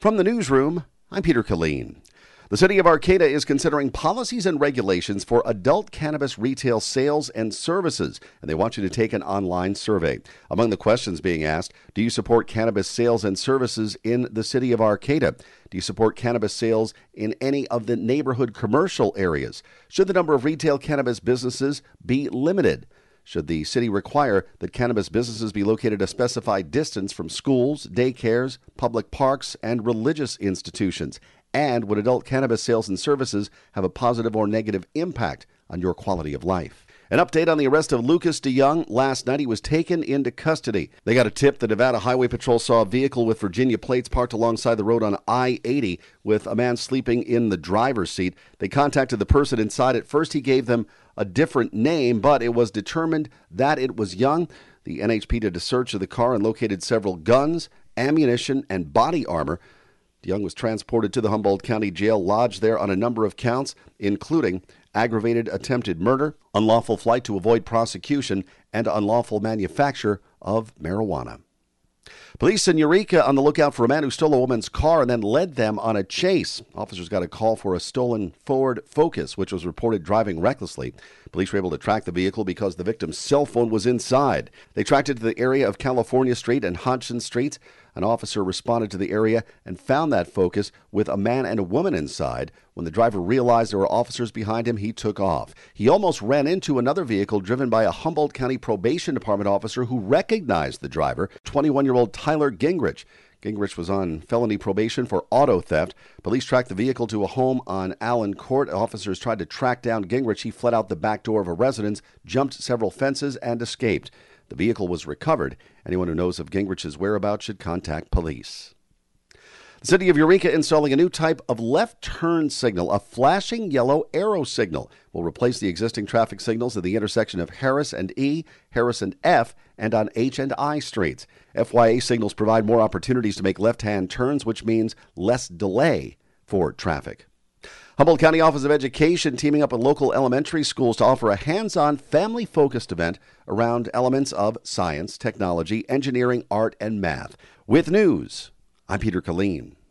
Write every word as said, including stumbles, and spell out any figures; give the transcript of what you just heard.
From the newsroom, I'm Peter Killeen. The city of Arcata is considering policies and regulations for adult cannabis retail sales and services, and they want you to take an online survey. Among the questions being asked, do you support cannabis sales and services in the city of Arcata? Do you support cannabis sales in any of the neighborhood commercial areas? Should the number of retail cannabis businesses be limited? Should the city require that cannabis businesses be located a specified distance from schools, daycares, public parks, and religious institutions? And would adult cannabis sales and services have a positive or negative impact on your quality of life? An update on the arrest of Lucas DeYoung. Last night, he was taken into custody. They got a tip the Nevada Highway Patrol saw a vehicle with Virginia plates parked alongside the road on I eighty with a man sleeping in the driver's seat. They contacted the person inside. At first, he gave them a different name, but it was determined that it was Young. The N H P did a search of the car and located several guns, ammunition, and body armor. DeYoung was transported to the Humboldt County Jail, lodged there on a number of counts, including aggravated attempted murder, unlawful flight to avoid prosecution, and unlawful manufacture of marijuana. Police in Eureka on the lookout for a man who stole a woman's car and then led them on a chase. Officers got a call for a stolen Ford Focus, which was reported driving recklessly. Police were able to track the vehicle because the victim's cell phone was inside. They tracked it to the area of California Street and Hodgson Street. An officer responded to the area and found that Focus with a man and a woman inside. When the driver realized there were officers behind him, he took off. He almost ran into another vehicle driven by a Humboldt County Probation Department officer who recognized the driver, twenty-one-year-old Tyler Gingrich. Gingrich was on felony probation for auto theft. Police tracked the vehicle to a home on Allen Court. Officers tried to track down Gingrich. He fled out the back door of a residence, jumped several fences, and escaped. The vehicle was recovered. Anyone who knows of Gingrich's whereabouts should contact police. The city of Eureka installing a new type of left turn signal, a flashing yellow arrow signal. Will replace the existing traffic signals at the intersection of Harris and E, Harris and F, and on H and I streets. F Y A signals provide more opportunities to make left-hand turns, which means less delay for traffic. Humboldt County Office of Education teaming up with local elementary schools to offer a hands-on, family-focused event around elements of science, technology, engineering, art, and math. With news, I'm Peter Killeen.